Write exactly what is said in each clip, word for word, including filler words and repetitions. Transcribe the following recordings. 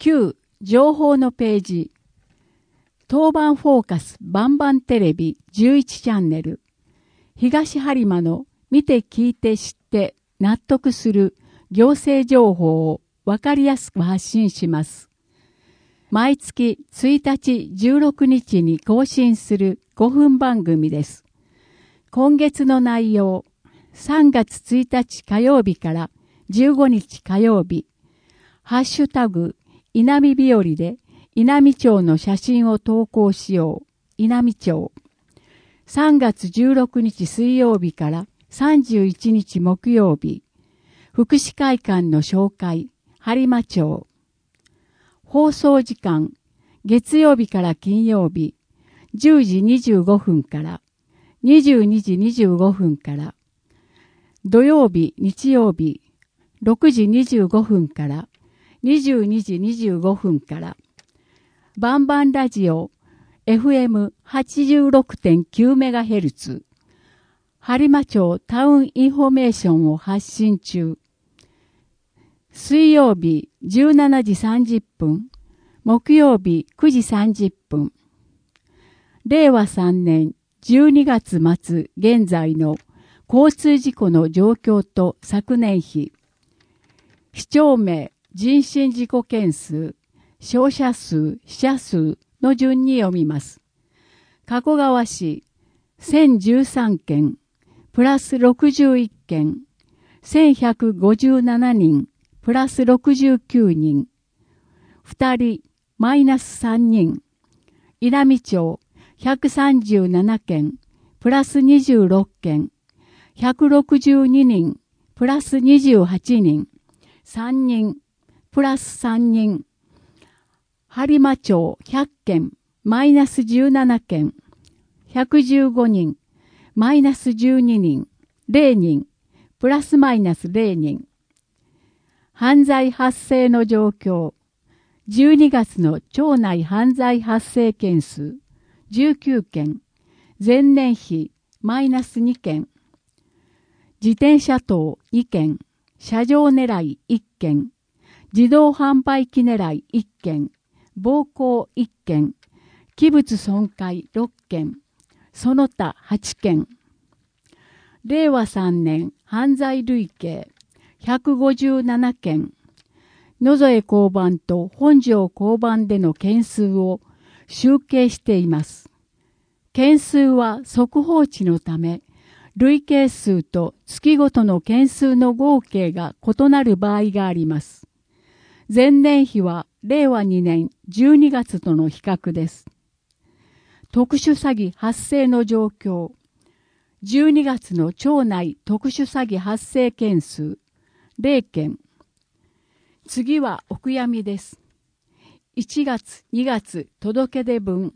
きゅう情報のページ。当番フォーカスバンバンテレビじゅういちチャンネル。東播磨の見て聞いて知って納得する行政情報をわかりやすく発信します。毎月ついたちじゅうろくにちに更新するごふん番組です。今月の内容、さんがつついたち火曜日からじゅうごにち火曜日、ハッシュタグ、稲見日和で稲見町の写真を投稿しよう。稲見町。さんがつじゅうろくにち水曜日からさんじゅういちにち木曜日、福祉会館の紹介、播磨町。放送時間、月曜日から金曜日、じゅうじにじゅうごふんからにじゅうにじにじゅうごふんから、土曜日、日曜日、ろくじにじゅうごふんからにじゅうにじにじゅうごふんから、バンバンラジオ エフエムはちじゅうろくてんきゅうメガヘルツ、播磨町タウンインフォメーションを発信中。水曜日じゅうしちじさんじゅっぷん、木曜日くじさんじゅっぷん。れいわさんねんじゅうにがつまつ現在の交通事故の状況と昨年比。市町名、人身事故件数、傷者数、死者数の順に読みます。加古川市、せんじゅうさんけん、プラスろくじゅういっけん、せんひゃくごじゅうななにん、プラスろくじゅうきゅうにん、ふたり、マイナスさんにん、稲見町、ひゃくさんじゅうななけん、プラスにじゅうろっけん、ひゃくろくじゅうににん、プラスにじゅうはちにん、さんにん、プラスさんにん、播磨町ひゃっけん、マイナスじゅうななけん、ひゃくじゅうごにん、マイナスじゅうににん、れいにん、プラスマイナスれいにん。犯罪発生の状況。じゅうにがつの町内犯罪発生件数じゅうきゅうけん、前年比マイナスにけん。自転車盗にけん、車上狙いいっけん、自動販売機狙いいっけん、暴行いっけん、器物損壊ろっけん、その他はちけん。れいわさんねん犯罪累計ひゃくごじゅうななけん。野添交番と本庄交番での件数を集計しています。件数は速報値のため、累計数と月ごとの件数の合計が異なる場合があります。前年比はれいわにねんじゅうにがつとの比較です。特殊詐欺発生の状況。じゅうにがつの町内特殊詐欺発生件数れいけん。次はお悔やみです。いちがつ、にがつ届け出分。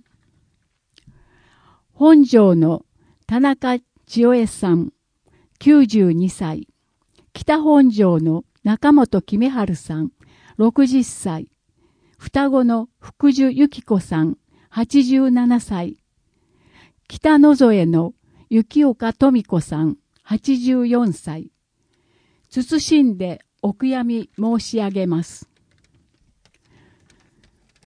本庄の田中千代恵さん、きゅうじゅうにさい。北本庄の中本君春さん、ろくじゅっさい。双子の福寿由紀子さん、はちじゅうななさい。北野添の雪岡富子さん、はちじゅうよんさい。謹んでお悔やみ申し上げます。